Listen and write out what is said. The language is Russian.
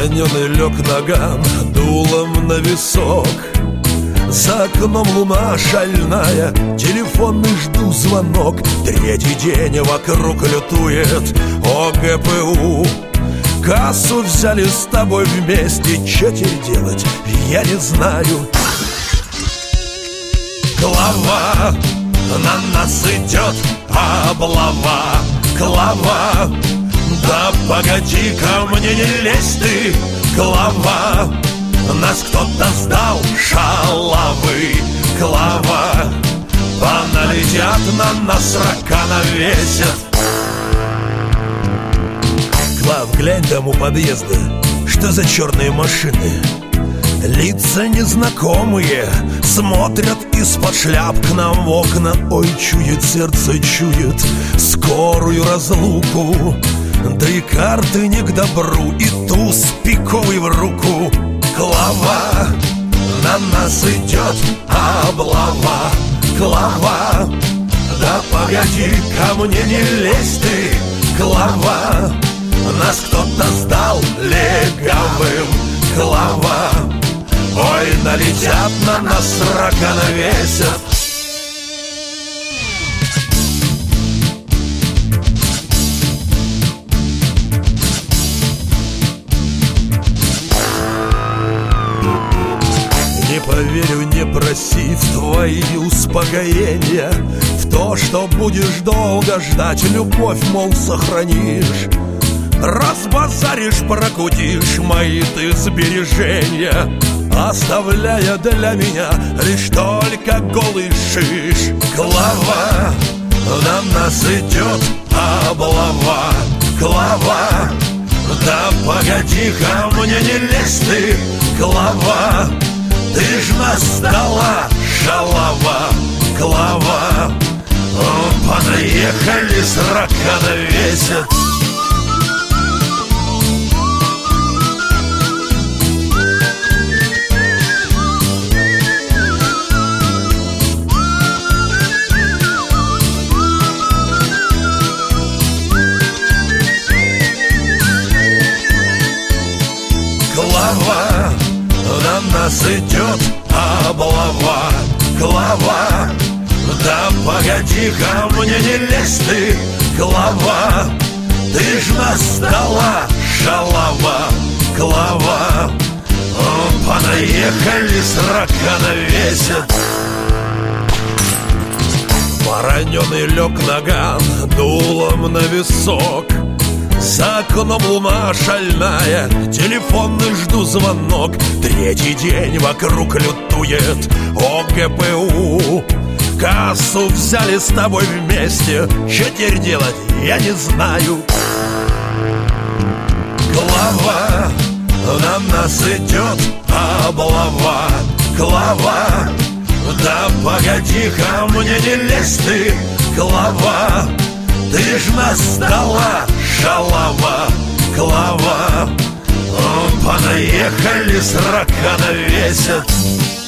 Вороненый лег наган дулом на висок. За окном луна шальная, телефонный жду звонок. Третий день вокруг лютует ОГПУ. Кассу взяли с тобой вместе, чё теперь делать, я не знаю. Клава, на нас идет облава. Клава, да погоди ко мне, не лезь ты. Клава, нас кто-то сдал, шалавы. Клава, поналетят на нас, рака навесят. Клав, глянь там у подъезда, что за черные машины? Лица незнакомые смотрят из-под шляп к нам в окна. Ой, чует сердце, чует скорую разлуку. Да и карты не к добру, и туз пиковый в руку. Клава, на нас идет облава. Клава, да погоди ко мне, не лезь ты. Клава, нас кто-то сдал легавым. Клава, ой, налетят на нас, рака навесят. Не поверю, не проси в твои успокоения, в то, что будешь долго ждать, любовь, мол, сохранишь. Разбазаришь, прокутишь мои ты сбережения, оставляя для меня лишь только голый шиш. Клава, на нас идет облава. Клава, да погоди ко мне, не лезь ты. Клава, ты ж нас сдала, шалава. Клава, понаехали, с рака навесят. Клава, на нас идет облава. Клава, да погоди ко мне, не лезь ты. Клава, ты ж нас сдала, шалава. Клава, понаехали, с рака навесят. Вороненый лег наган дулом на висок. За окном луна шальная, телефонный жду звонок. Третий день вокруг лютует ОГПУ. Кассу взяли с тобой вместе, что теперь делать, я не знаю. Клава, на нас идет облава. Клава, да погоди ко мне, не лезь ты. Клава, ты ж нас сдала, шалава. Клава, понаехали, с рака навесят.